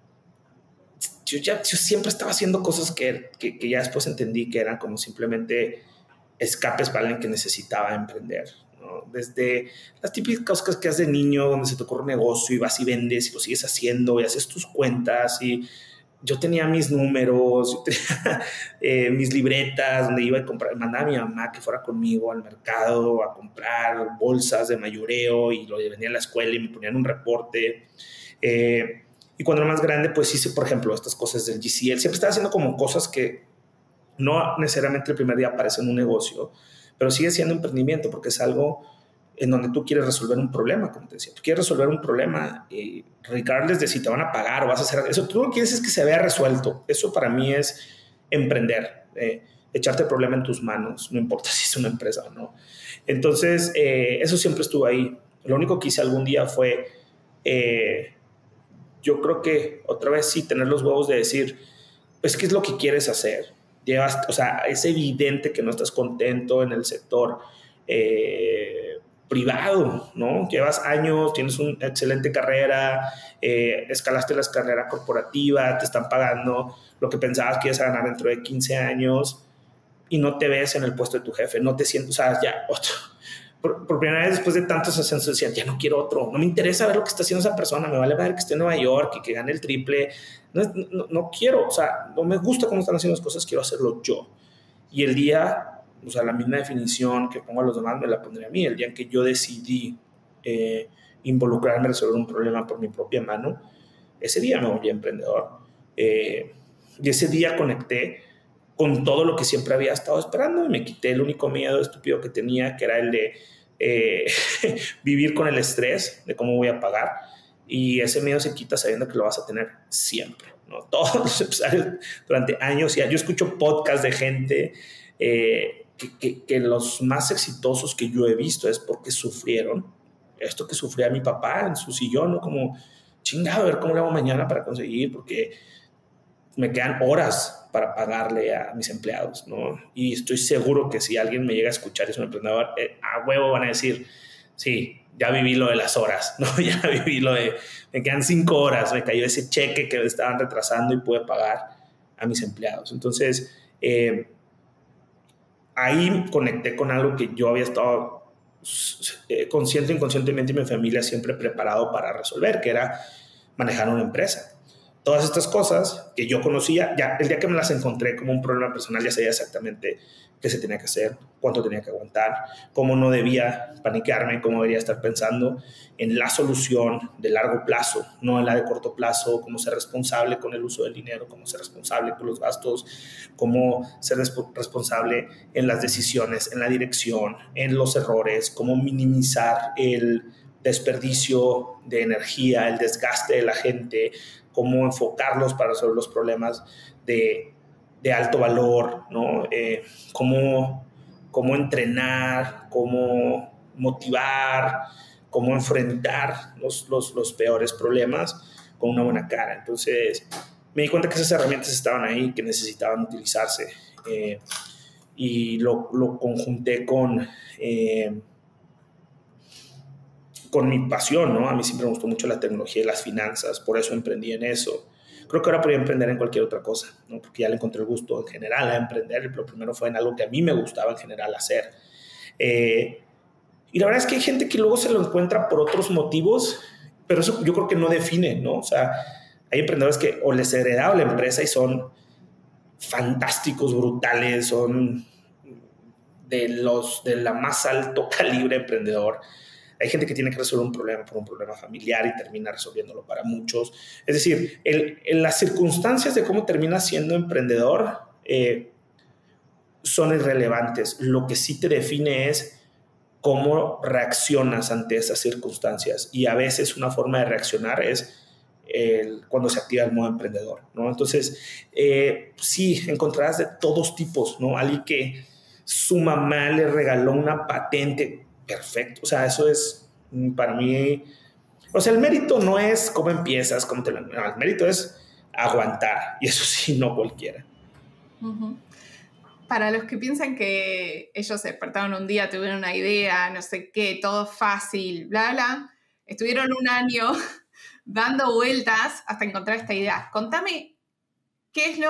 yo siempre estaba haciendo cosas que ya después entendí que eran como simplemente escapes para alguien que necesitaba emprender, ¿no? Desde las típicas cosas que haces de niño, donde se te ocurre un negocio y vas y vendes y lo sigues haciendo y haces tus cuentas. Y yo tenía mis números, yo tenía mis libretas donde iba a comprar, mandaba a mi mamá que fuera conmigo al mercado a comprar bolsas de mayoreo y lo vendía en la escuela y me ponían un reporte. Y cuando era más grande, pues hice, por ejemplo, estas cosas del GCL. Siempre estaba haciendo como cosas que no necesariamente el primer día aparece en un negocio, pero sigue siendo emprendimiento porque es algo en donde tú quieres resolver un problema, como te decía. Tú quieres resolver un problema, regardless de si te van a pagar o vas a hacer eso. Tú lo que quieres es que se vea resuelto. Eso para mí es emprender. echarte el problema en tus manos, no importa si es una empresa o no. Entonces, eso siempre estuvo ahí. Lo único que hice algún día fue, yo creo que otra vez sí, tener los huevos de decir, pues, ¿qué es lo que quieres hacer? O sea, es evidente que no estás contento en el sector privado, ¿no? Llevas años, tienes una excelente carrera, escalaste la carrera corporativa, te están pagando lo que pensabas que ibas a ganar dentro de 15 años y no te ves en el puesto de tu jefe, no te sientes, o sea, ya, otro. Por primera vez después de tantos ascensos decían, ya no quiero otro, no me interesa ver lo que está haciendo esa persona, me vale ver que esté en Nueva York y que gane el triple, no quiero, o sea, no me gusta cómo están haciendo las cosas, quiero hacerlo yo. Y el día, o sea, la misma definición que pongo a los demás me la pondré a mí, el día en que yo decidí involucrarme en resolver un problema por mi propia mano, ese día me volví emprendedor. Y ese día conecté con todo lo que siempre había estado esperando y me quité el único miedo estúpido que tenía, que era el de vivir con el estrés de cómo voy a pagar. Y ese miedo se quita sabiendo que lo vas a tener siempre, ¿no? Todos los empresarios durante años, ya yo escucho podcasts de gente que los más exitosos que yo he visto es porque sufrieron esto que sufría mi papá en su sillón, ¿no? Como, chingado, a ver cómo le hago mañana para conseguir, porque me quedan horas para pagarle a mis empleados, ¿no? Y estoy seguro que si alguien me llega a escuchar y es un emprendedor, a huevo van a decir, sí, ya viví lo de las horas, ¿no? Ya viví lo de, me quedan 5 horas, me cayó ese cheque que me estaban retrasando y pude pagar a mis empleados. Entonces, ahí conecté con algo que yo había estado consciente, inconscientemente, y mi familia siempre preparado para resolver, que era manejar una empresa. Todas estas cosas que yo conocía, ya el día que me las encontré como un problema personal, ya sabía exactamente qué se tenía que hacer, cuánto tenía que aguantar, cómo no debía paniquearme, cómo debería estar pensando en la solución de largo plazo, no en la de corto plazo, cómo ser responsable con el uso del dinero, cómo ser responsable con los gastos, cómo ser responsable en las decisiones, en la dirección, en los errores, cómo minimizar el desperdicio de energía, el desgaste de la gente, cómo enfocarlos para resolver los problemas de alto valor, ¿no? Cómo entrenar, cómo motivar, cómo enfrentar los peores problemas con una buena cara. Entonces, me di cuenta que esas herramientas estaban ahí, que necesitaban utilizarse. Y lo conjunté con mi pasión, ¿no? A mí siempre me gustó mucho la tecnología y las finanzas, por eso emprendí en eso. Creo que ahora podría emprender en cualquier otra cosa, ¿no? Porque ya le encontré el gusto en general a emprender, pero primero fue en algo que a mí me gustaba en general hacer. Y la verdad es que hay gente que luego se lo encuentra por otros motivos, pero eso yo creo que no define, ¿no? O sea, hay emprendedores que o les heredaron la empresa y son fantásticos, brutales, son de la más alto calibre emprendedor. Hay gente que tiene que resolver un problema por un problema familiar y termina resolviéndolo para muchos. Es decir, en las circunstancias de cómo termina siendo emprendedor son irrelevantes. Lo que sí te define es cómo reaccionas ante esas circunstancias. Y a veces una forma de reaccionar es cuando se activa el modo emprendedor, ¿no? Entonces, sí, encontrarás de todos tipos, ¿no? Alguien que su mamá le regaló una patente, perfecto. O sea, eso es para mí. O sea, el mérito no es cómo empiezas, cómo te lo. No, el mérito es aguantar. Y eso sí, no cualquiera.
Uh-huh. Para los que piensan que ellos se despertaron un día, tuvieron una idea, no sé qué, todo fácil, bla, bla, estuvieron un año dando vueltas hasta encontrar esta idea. Contame, ¿qué es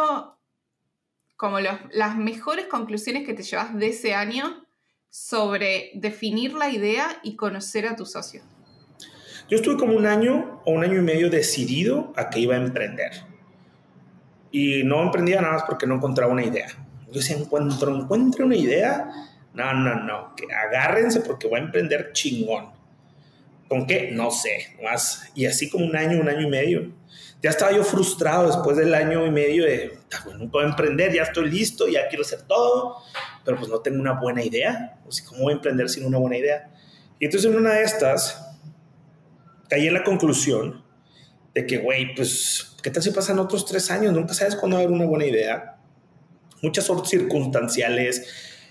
las mejores conclusiones que te llevas de ese año sobre definir la idea y conocer a tu socio?
Yo estuve como un año o un año y medio decidido a que iba a emprender. Y no emprendía nada más porque no encontraba una idea. Yo decía, encuentre una idea, no, que agárrense porque voy a emprender chingón. ¿Con qué? No sé, más. Y así como un año y medio. Ya estaba yo frustrado después del año y medio de, bueno, puedo emprender, ya estoy listo, ya quiero hacer todo, pero pues no tengo una buena idea. O sea, ¿cómo voy a emprender sin una buena idea? Y entonces en una de estas caí en la conclusión de que, güey, pues, ¿qué tal si pasan otros 3 años? Nunca sabes cuándo va a haber una buena idea. muchas son circunstanciales.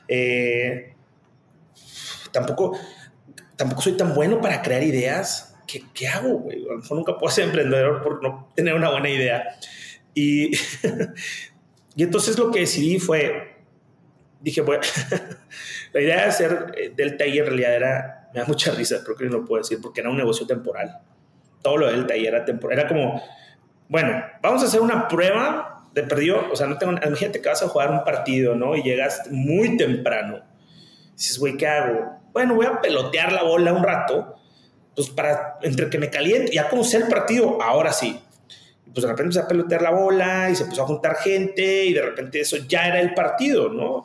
Tampoco soy tan bueno para crear ideas. ¿Qué hago, güey? A lo mejor nunca puedo ser emprendedor por no tener una buena idea. Y, y entonces lo que decidí fue, dije, bueno, la idea de hacer Delta I en realidad me da mucha risa, creo que no lo puedo decir, porque era un negocio temporal. Todo lo de Delta I era temporal. Era como, bueno, vamos a hacer una prueba de perdido. O sea, imagínate que vas a jugar un partido, ¿no? Y llegas muy temprano. Dices, güey, ¿qué hago? Bueno, voy a pelotear la bola un rato, pues para, entre que me caliente, ya como sea el partido, ahora sí. Pues de repente empezó a pelotear la bola y se empezó a juntar gente y de repente eso ya era el partido, ¿no?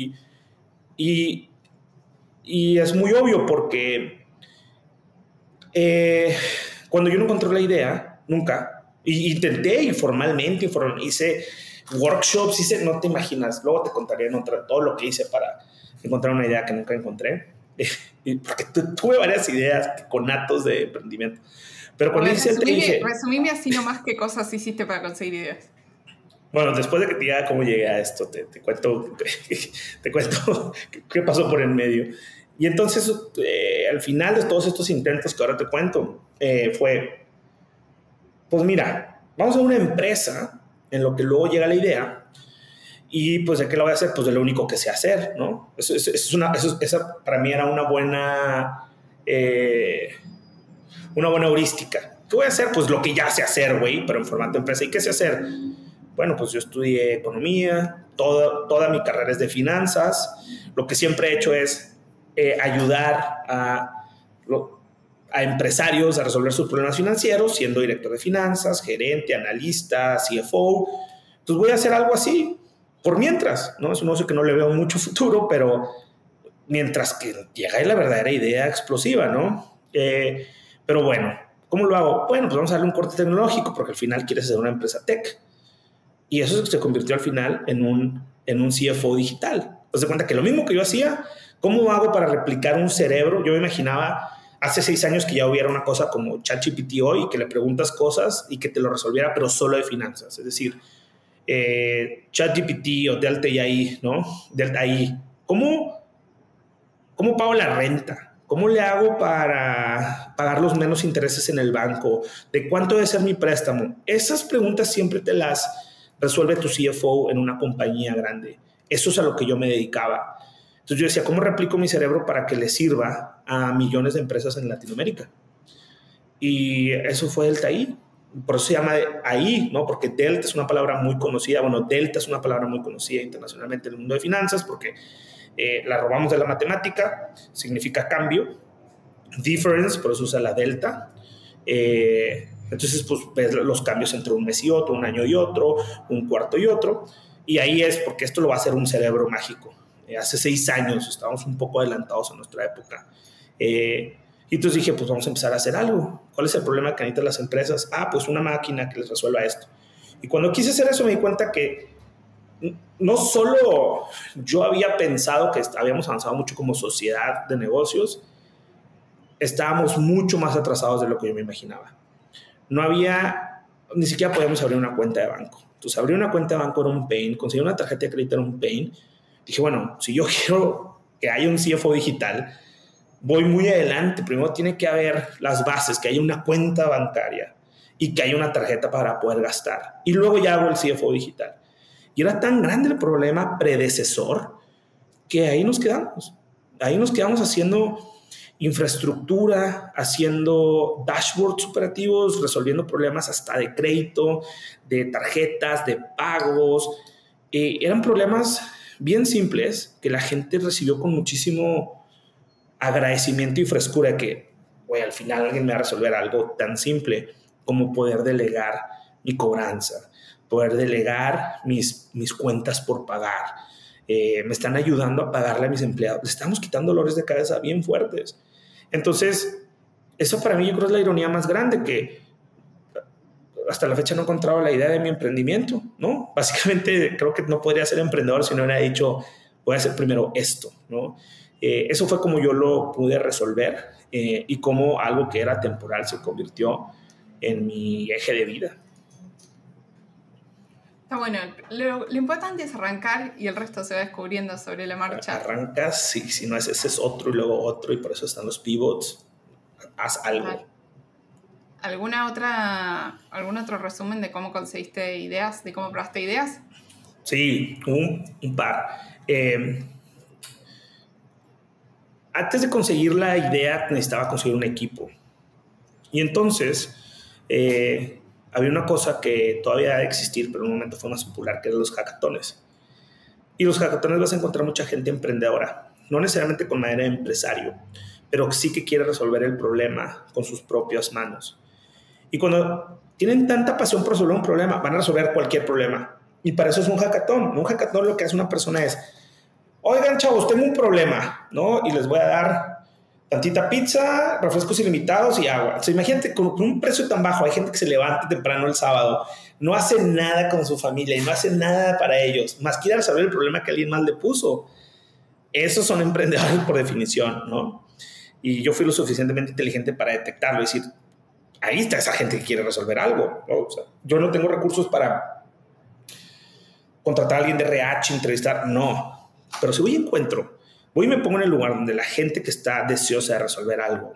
Y es muy obvio porque cuando yo no encontré la idea, nunca, intenté informalmente, hice workshops, no te imaginas, luego te contaré todo lo que hice para encontrar una idea que nunca encontré, porque tuve varias ideas conatos de emprendimiento. Pero cuando
resumime así nomás qué cosas hiciste para conseguir ideas.
Bueno, después de que te diga cómo llegué a esto, te cuento qué pasó por el medio. Y entonces, al final de todos estos intentos que ahora te cuento, fue, pues mira, vamos a una empresa en lo que luego llega la idea. Y pues, ¿de qué lo voy a hacer? Pues de lo único que sé hacer, ¿no? Esa para mí era una buena heurística. ¿Qué voy a hacer? Pues lo que ya sé hacer, güey, pero en formato empresa. ¿Y qué sé hacer? Bueno, pues yo estudié economía, toda mi carrera es de finanzas. Lo que siempre he hecho es ayudar a empresarios a resolver sus problemas financieros, siendo director de finanzas, gerente, analista, CFO. Entonces voy a hacer algo así. Por mientras, ¿no? Es un negocio que no le veo mucho futuro, pero mientras que llega la verdadera idea explosiva, ¿no? Pero bueno, ¿cómo lo hago? Bueno, pues vamos a darle un corte tecnológico porque al final quieres ser una empresa tech. Y eso se convirtió al final en un CFO digital. Te das cuenta que lo mismo que yo hacía, ¿cómo hago para replicar un cerebro? Yo me imaginaba hace 6 años que ya hubiera una cosa como ChatGPT hoy, que le preguntas cosas y que te lo resolviera, pero solo de finanzas. Es decir, ChatGPT o Delta AI, ¿no? Delta AI. ¿Cómo pago la renta? ¿Cómo le hago para pagar los menos intereses en el banco? ¿De cuánto debe ser mi préstamo? Esas preguntas siempre te las resuelve tu CFO en una compañía grande. Eso es a lo que yo me dedicaba. Entonces yo decía, ¿cómo replico mi cerebro para que le sirva a millones de empresas en Latinoamérica? Y eso fue Delta AI. Por eso se llama AI, ¿no? Porque Delta es una palabra muy conocida. Bueno, Delta es una palabra muy conocida internacionalmente en el mundo de finanzas porque la robamos de la matemática, significa cambio. Difference, por eso usa la Delta. Entonces, pues ves los cambios entre un mes y otro, un año y otro, un cuarto y otro. Y ahí es porque esto lo va a hacer un cerebro mágico. Hace 6 años estábamos un poco adelantados a nuestra época. Y entonces dije, pues vamos a empezar a hacer algo. ¿Cuál es el problema que necesitan las empresas? Pues una máquina que les resuelva esto. Y cuando quise hacer eso me di cuenta que no solo yo había pensado que habíamos avanzado mucho como sociedad de negocios, estábamos mucho más atrasados de lo que yo me imaginaba. Ni siquiera podíamos abrir una cuenta de banco. Entonces abrir una cuenta de banco era un pain, conseguir una tarjeta de crédito era un pain. Dije, bueno, si yo quiero que haya un CFO digital, voy muy adelante. Primero tiene que haber las bases, que haya una cuenta bancaria y que haya una tarjeta para poder gastar. Y luego ya hago el CFO digital. Y era tan grande el problema predecesor que ahí nos quedamos. Ahí nos quedamos haciendo infraestructura, haciendo dashboards operativos, resolviendo problemas hasta de crédito, de tarjetas, de pagos. Eran problemas bien simples que la gente recibió con muchísimo agradecimiento y frescura de que, güey, al final alguien me va a resolver algo tan simple como poder delegar mi cobranza, poder delegar mis cuentas por pagar. Me están ayudando a pagarle a mis empleados. Les estamos quitando dolores de cabeza bien fuertes. Entonces, eso para mí yo creo es la ironía más grande, que hasta la fecha no he encontrado la idea de mi emprendimiento, ¿no? Básicamente creo que no podría ser emprendedor si no hubiera dicho, voy a hacer primero esto, ¿no? Eso fue como yo lo pude resolver y como algo que era temporal se convirtió en mi eje de vida.
Está bueno. Lo importante es arrancar y el resto se va descubriendo sobre la marcha.
Arrancas, si no es ese es otro y luego otro, y por eso están los pivots. Haz algo.
¿Algún otro resumen de cómo conseguiste ideas, de cómo probaste ideas?
Sí, un par. Antes de conseguir la idea, necesitaba conseguir un equipo. Y entonces, había una cosa que todavía debe existir, pero en un momento fue más popular, que eran los hackatones. Y los hackatones vas a encontrar mucha gente emprendedora, no necesariamente con manera de empresario, pero sí que quiere resolver el problema con sus propias manos. Y cuando tienen tanta pasión por resolver un problema, van a resolver cualquier problema. Y para eso es un hackatón. Un hackatón lo que hace una persona es: oigan, chavos, tengo un problema, ¿no? Y les voy a dar tantita pizza, refrescos ilimitados y agua. Entonces, imagínate, con un precio tan bajo, hay gente que se levanta temprano el sábado, no hace nada con su familia y no hace nada para ellos, más quiere resolver el problema que alguien más le puso. Esos son emprendedores por definición, ¿no? Y yo fui lo suficientemente inteligente para detectarlo y decir: ahí está esa gente que quiere resolver algo, ¿no? O sea, yo no tengo recursos para contratar a alguien de RH, entrevistar, no. Pero si voy y encuentro, voy y me pongo en el lugar donde la gente que está deseosa de resolver algo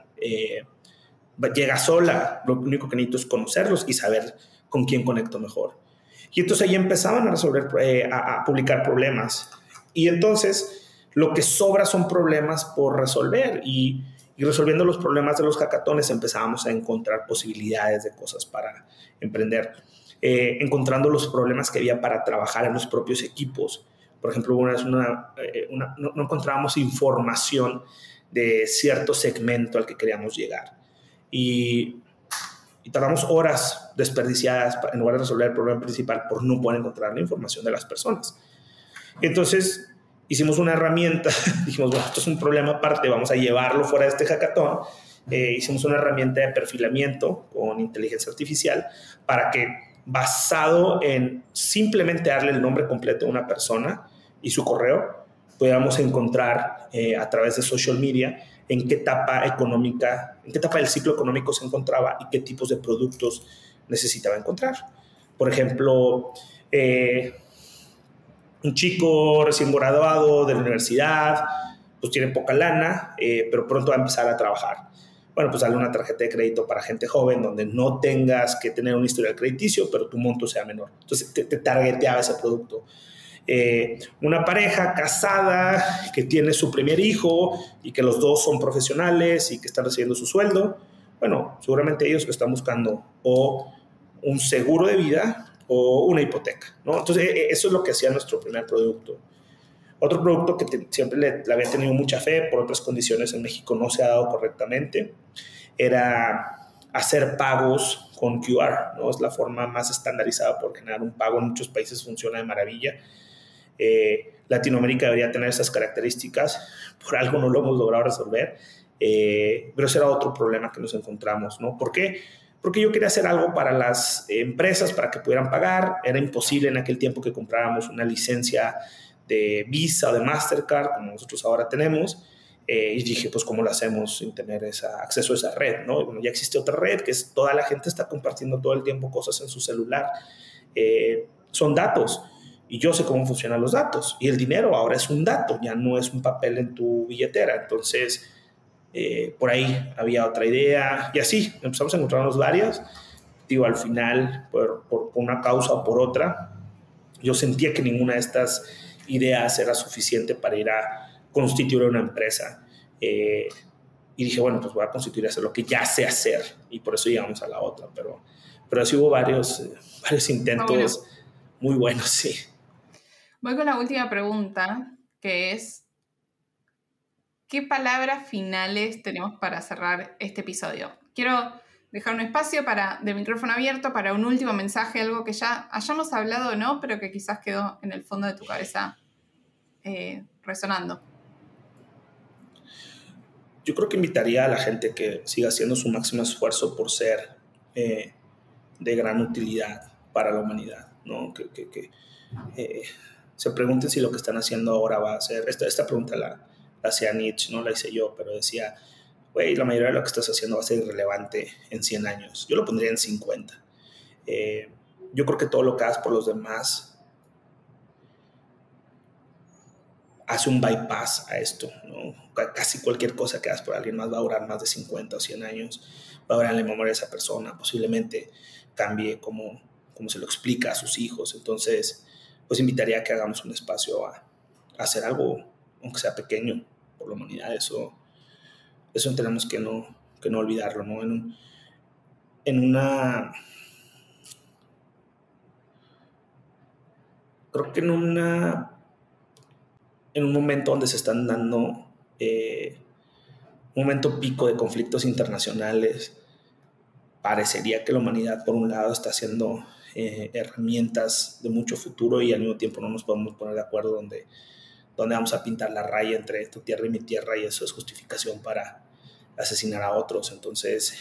llega sola, lo único que necesito es conocerlos y saber con quién conecto mejor. Y entonces ahí empezaban a resolver, a publicar problemas. Y entonces lo que sobra son problemas por resolver. Y resolviendo los problemas de los hackatones empezábamos a encontrar posibilidades de cosas para emprender. Encontrando los problemas que había para trabajar en los propios equipos. Por ejemplo, no encontrábamos información de cierto segmento al que queríamos llegar. Y tardamos horas desperdiciadas en lugar de resolver el problema principal por no poder encontrar la información de las personas. Entonces hicimos una herramienta, dijimos, bueno, esto es un problema aparte, vamos a llevarlo fuera de este hackathon. Hicimos una herramienta de perfilamiento con inteligencia artificial para que, basado en simplemente darle el nombre completo a una persona y su correo, podamos encontrar a través de social media en qué etapa económica, en qué etapa del ciclo económico se encontraba y qué tipos de productos necesitaba encontrar. Por ejemplo, un chico recién graduado de la universidad, pues tiene poca lana, pero pronto va a empezar a trabajar. Bueno, pues dale una tarjeta de crédito para gente joven donde no tengas que tener un historial crediticio, pero tu monto sea menor. Entonces te targeteaba ese producto. Una pareja casada que tiene su primer hijo y que los dos son profesionales y que están recibiendo su sueldo, bueno, seguramente ellos están buscando o un seguro de vida o una hipoteca, ¿no? Entonces eso es lo que hacía nuestro primer producto. Otro producto que siempre le había tenido mucha fe, por otras condiciones en México no se ha dado correctamente, era hacer pagos con QR, ¿no? Es la forma más estandarizada por generar un pago. En muchos países funciona de maravilla. Latinoamérica debería tener esas características, por algo no lo hemos logrado resolver, pero ese era otro problema que nos encontramos, ¿no? ¿Por qué? Porque yo quería hacer algo para las empresas para que pudieran pagar. Era imposible en aquel tiempo que compráramos una licencia de Visa o de Mastercard, como nosotros ahora tenemos, y dije, pues, ¿cómo lo hacemos sin tener acceso a esa red, ¿no? Bueno, ya existe otra red que es toda la gente está compartiendo todo el tiempo cosas en su celular. Son datos. Y yo sé cómo funcionan los datos. Y el dinero ahora es un dato, ya no es un papel en tu billetera. Entonces, por ahí había otra idea. Y así empezamos a encontrarnos varias. Digo, al final, por una causa o por otra, yo sentía que ninguna de estas ideas era suficiente para ir a constituir una empresa. Y dije, bueno, pues voy a constituir hacer lo que ya sé hacer. Y por eso llegamos a la otra. Pero así hubo varios intentos muy buenos, sí.
Voy con la última pregunta, que es, ¿qué palabras finales tenemos para cerrar este episodio? Quiero dejar un espacio de micrófono abierto para un último mensaje, algo que ya hayamos hablado o no, pero que quizás quedó en el fondo de tu cabeza resonando.
Yo creo que invitaría a la gente que siga haciendo su máximo esfuerzo por ser de gran utilidad para la humanidad, ¿no? Que se pregunten si lo que están haciendo ahora va a ser... Esta pregunta la hacía Nietzsche, no la hice yo, pero decía, güey, la mayoría de lo que estás haciendo va a ser irrelevante en 100 años. Yo lo pondría en 50. yo creo que todo lo que hagas por los demás hace un bypass a esto, ¿no? Casi cualquier cosa que hagas por alguien más va a durar más de 50 o 100 años, va a durar en la memoria de esa persona, posiblemente cambie como se lo explica a sus hijos. Entonces, pues invitaría a que hagamos un espacio a hacer algo, aunque sea pequeño, por la humanidad. Eso tenemos que no olvidarlo, ¿no? Creo que en un momento donde se están dando un momento pico de conflictos internacionales, parecería que la humanidad por un lado está haciendo herramientas de mucho futuro y al mismo tiempo no nos podemos poner de acuerdo donde vamos a pintar la raya entre tu tierra y mi tierra, y eso es justificación para asesinar a otros. Entonces,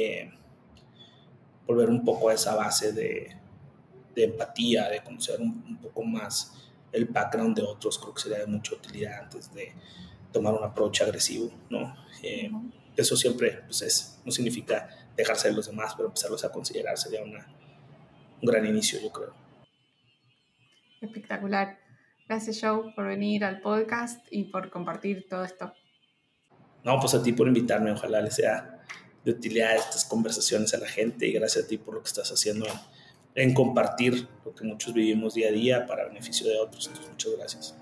volver un poco a esa base de empatía, de conocer un poco más el background de otros, creo que sería de mucha utilidad antes de tomar un approach agresivo, ¿no? Eso siempre pues no significa dejarse de los demás, pero empezarlos a considerar sería un gran inicio, yo creo.
Espectacular. Gracias, Joe, por venir al podcast y por compartir todo esto.
No, pues a ti por invitarme. Ojalá les sea de utilidad estas conversaciones a la gente, y gracias a ti por lo que estás haciendo en compartir lo que muchos vivimos día a día para beneficio de otros. Entonces, muchas gracias.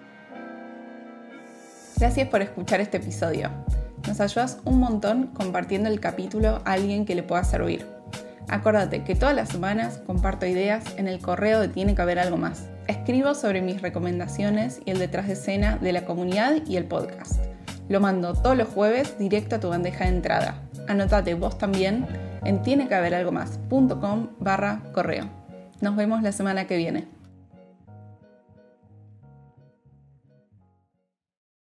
Gracias por escuchar este episodio. Nos ayudas un montón compartiendo el capítulo a alguien que le pueda servir. Acuérdate que todas las semanas comparto ideas en el correo de Tiene que haber algo más. Escribo sobre mis recomendaciones y el detrás de escena de la comunidad y el podcast. Lo mando todos los jueves directo a tu bandeja de entrada. Anótate vos también en tienequehaberalgomás.com/correo. Nos vemos la semana que viene.